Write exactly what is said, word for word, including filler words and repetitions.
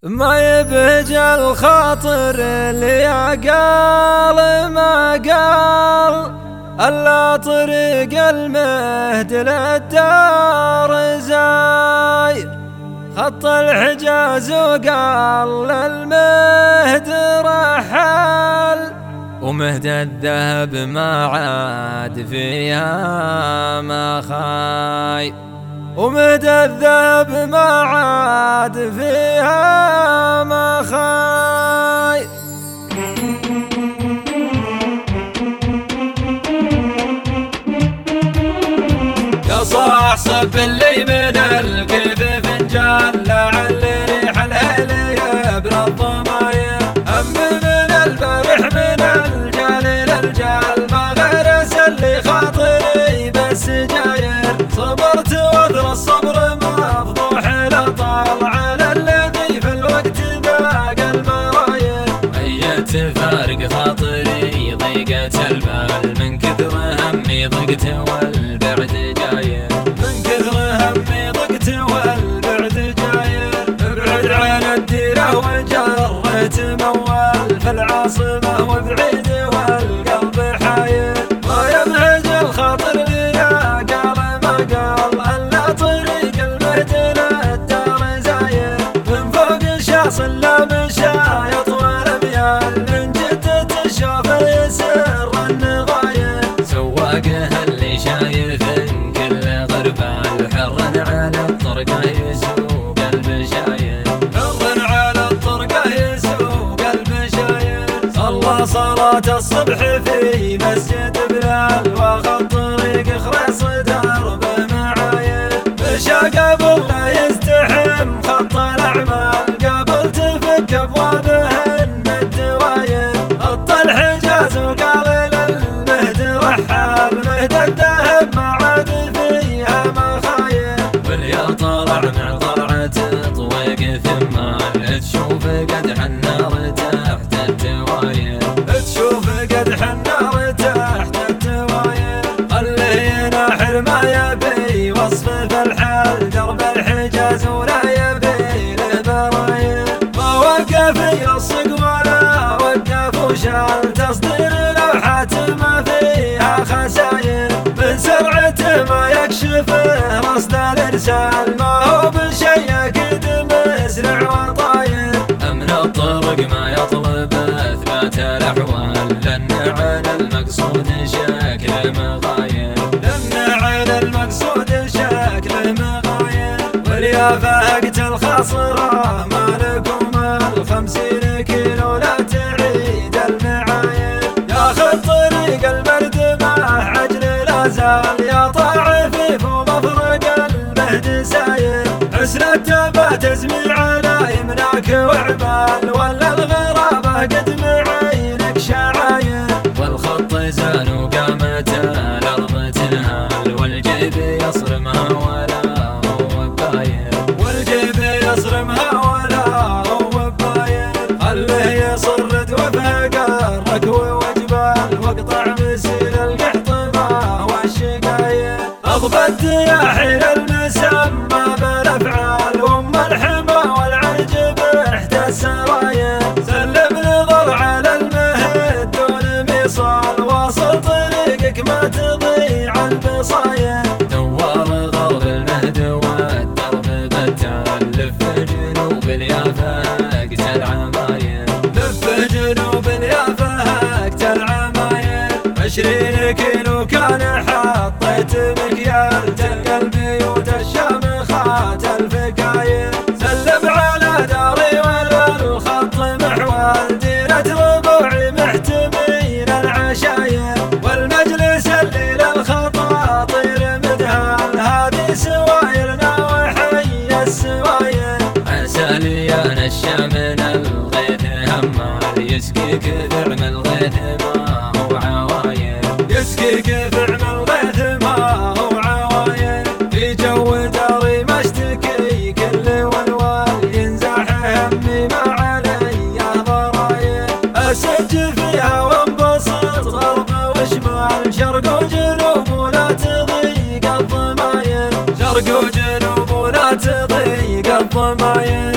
ما يبهج الخاطر اللي قال ما قال الا طريق المهد للدار زاير. خط الحجاز وقال للمهد رحل، ومهد الذهب ما عاد فيها ما خاير. ومهد الذهب ما عاد فيها ما خاير. يا صاح صب اللي من الكيف فنجان، لعل ريح الهيل يبرى الضماير. هم من البرح من الجال للجال، ما غرس اللي خاطري بس جاير. صبرت وذر الصبر مفضوح لطال على الذي في الوقت باقى المراير. ميت فارق خاطري ضيقة البال، من كثر همي ضقت والبعد جاير. من كثر همي ضقت والبعد جاير. ابعد عن الديرة وجريت موال في العاصمة وبعيد والقلب حاير. ما يبهج الخاطر ليا قال ما قال الا طريق المهد للدار زاير. من فوق شاص لا مشى يطول ميال، من جدة الشوفر يسر النغاير. سواقه اللي شايف كل غربال، حر على الطرقه يسوق المشاير. حر على الطرقه يسوق المشاير. صلى صلاة الصبح في مسجد بلال، واخذ طريق خريص درب معاير. مشى قبل لا يزدحم خط الاعمال، قبل تفك ابوابهن الدواير. خط الحجاز وقال للمهد رحال، مهد الذهب ما عاد فيها ما خاير. واليا طلع مع طلعة طويق ثمال، تشوف قدح النار تحت التواير. تشوف قدح النار تحت التواير. خله يناحر ما يبي وصف في الحال، درب الحجاز ولا يبي له براير. ما وقف يلصق ولا وقف وشال، تصدير لوحات ما فيها خساير. من سرعته ما يكشفه رصد الارسال، ما هو بشي اكيد مسرع وطاير. امن الطرق ما يطلب اثبات الاحوال، لان على المقصود شكله مغاير. لان على المقصود شكله مغاير. واليا فاقت الخاصره مالكم الخمسين كيلو لا تعيد المعاير. ياخذ طريق البرد مع عجل لا زال، يا طاعفيف ومفرق المهد ساير. حسن التبات تزمي على يمناك وعبال، ولا الغرابه قد معينك شعاير. والخط زان وقامت الارض تنهال، والجيب يصرمها ولا هو باير. والجيب يصرمها ولا هو باير. خله يصرد وفق الركو وجبال، واقطع مسيل القحط ما هو الشقاير. اضبط يا حين المسمى بالافعال، وام الحمى والعرج بحت السراير. سلم نظر على المهد دون ميصال، واصل طريقك ما تضيع البصاير. دوار غرب المهد والدرب بتال، لف جنوب اليافا اقت العماير. لف جنوب اليافا اقت العماير. عشرين كيلو كان حطيت مكيال، تلقى البيوت الشامخات الفقاير. سلم على داري ولا الخط محوال، ديرة ربوعي محتمين العشاير. والمجلس اللي للخطاطير مدهال، هذه سوايرنا وحي السواير. عسى ليان الشام من الغيث همال، يسقي كثر من الغيث ما هو عواير. يسقي كثر من الغيث ما هو عواير. في جو داري ما اشتكي كل والوال، ينزاح همي ما علي ضراير. اسج فيها وانبسط غرب وشمال، شرق وجنوب ولا تضيق الضماير. شرق وجنوب ولا تضيق الضماير.